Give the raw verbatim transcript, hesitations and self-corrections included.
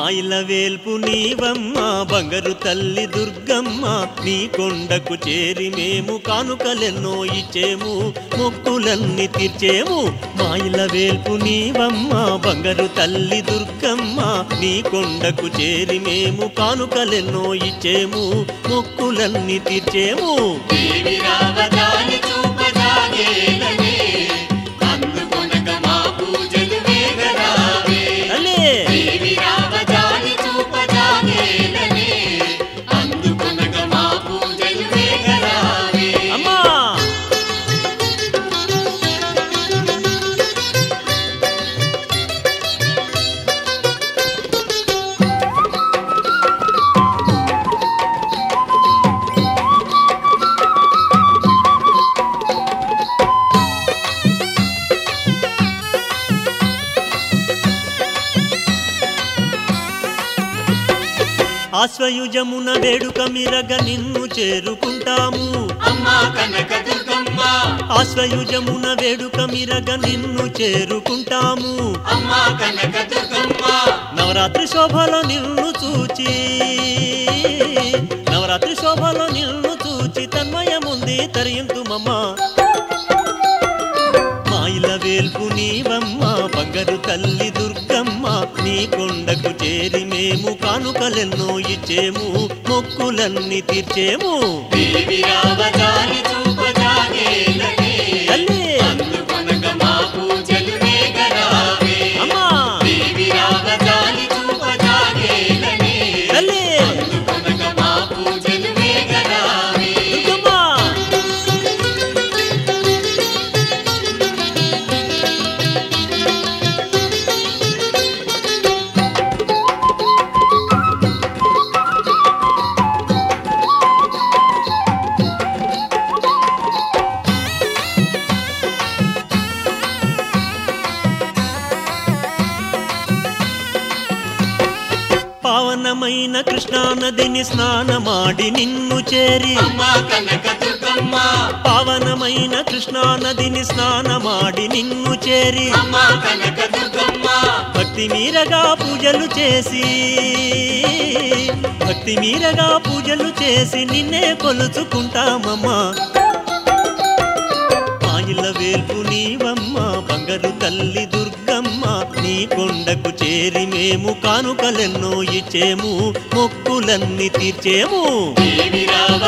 మాయిల వేల్పు నీవమ్మ బంగారు తల్లి దుర్గమ్మ నీ కొండకు చేరి మేము కానుకలెన్నో ఇచ్చేము మొక్కులన్నీ తీర్చేము మాయిల వేల్పు నీవమ్మ బంగారు తల్లి దుర్గమ్మ నీ కొండకు చేరి మేము కానుకలెన్నో ఇచ్చేము మొక్కులన్నీ తీర్చేము దేవి రావదాని చూపదాగేలనే అందుకొనక మా పూజలు వేగరావే దేవి రావదాని చూపదాగేలనే అందుకొనక మా పూజలు వేగరావే అమ్మా ఆశ్వయుజమున వేడుక మిరగ నిన్ను చేరుకుంటాము అమ్మా కనక దుర్గమ్మ ఆశ్వయుజమున వేడుక మిరగ నిన్ను చేరుకుంటాము అమ్మా కనక దుర్గమ్మ నవరాత్రి శోభలో నిన్ను చూచి నవరాత్రి శోభలో నిన్ను చూచి తన్మయముంది తరియంతుమమ్మ మాయిల వేల్పు నీవమ్మ బంగారు తల్లి దుర్గమ్మ నీ కొండకు చేరి మేము కానుకలెన్నో ఇచ్చేము మొక్కులన్నీ తీర్చేము దేవి రావదాని చూపదాగేలనే తల్లి అందుకొనక మా పూజలు వేగరావే అమ్మా దేవి రావదాని చూపదాగేలనే తల్లి అందుకొనక మా పూజలు వేగరావే దుర్గమ్మ పావనమైన కృష్ణానదిని స్నానమాడి నిన్ను చేరి అమ్మా కనక దుర్గమ్మ పావనమైన కృష్ణానదిని స్నానమాడి నిన్ను చేరి అమ్మా కనక దుర్గమ్మ భక్తి మీరగా పూజలు చేసి భక్తి మీరగా పూజలు చేసి నిన్నే కొలుచుకుంటామమ్మా మాయిల వేల్పు నీవమ్మ బంగారు తల్లి దుర్గమ్మ నీ కొండకు చేరి మేము కానుకలెన్నో ఇచ్చేము మొక్కులన్నీ తీర్చేము దేవి రావ